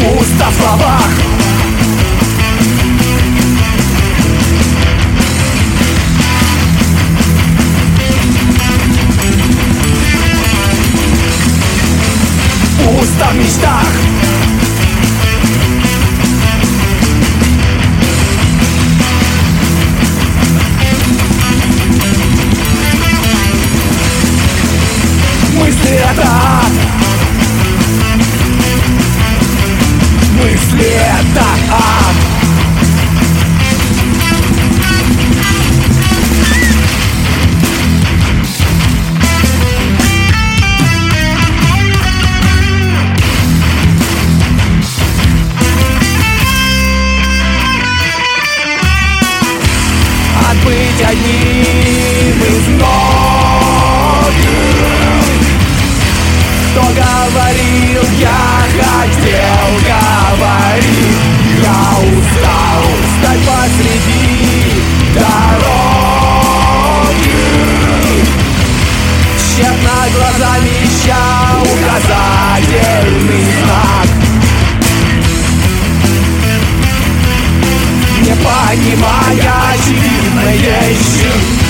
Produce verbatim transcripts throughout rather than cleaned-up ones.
Пусто в словах. Пусто в мечтах. Мысли это ад. Мысли это ад. Быть одним из многих, кто говорил, я хотел говорить. Я устал стать посреди дороги, тщетно глазами ища указательный знак, не понимая очевидной вещи.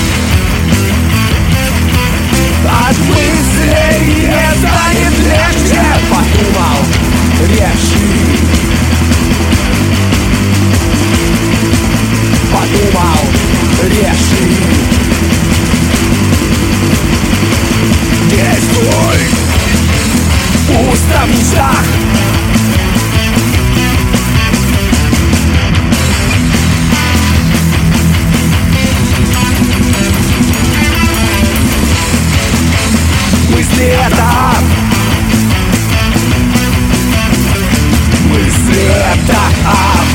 От мыслей не станет легче, подумал, реши. Подумал, реши. Действуй. Пусто в мечтах. Мысли это ад. Мысли это ад.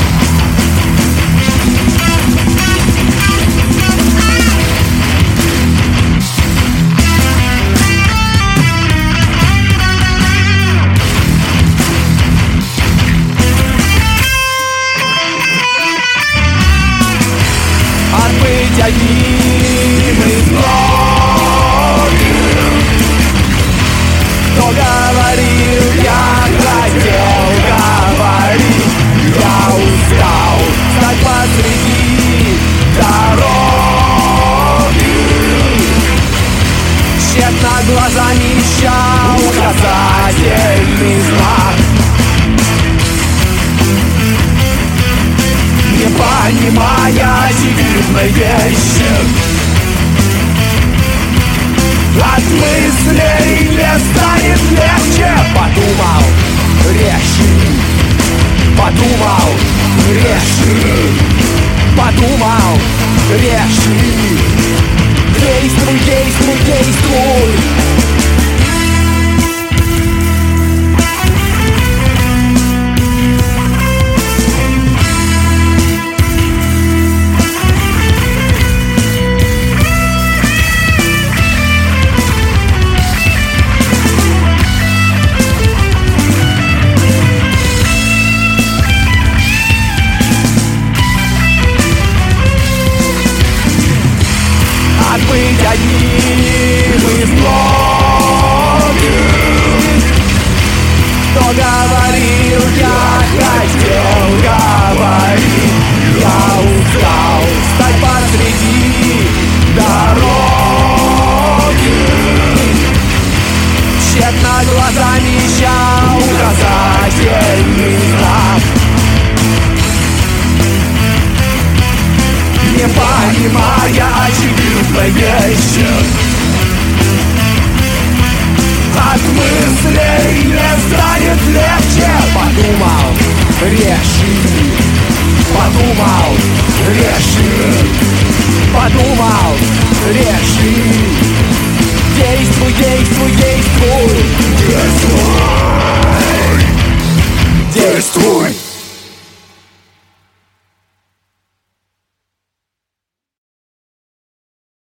Отбыть одним из многих, кто говорил, я хотел говорить. Я устал стать посреди дороги, тщетно глазами ища указательный знак, не понимая очевидной вещи. От мыслей не станет легче, подумал, реши. Подумал, реши. Подумал, реши. Действуй, действуй, действуй. Быть одним из многих, кто говорил, я хотел говорить. Я устал стать посреди дороги, тщетно глазами ища указательный знак, не понимая очевидной вещи. От мыслей не станет легче, подумал, реши.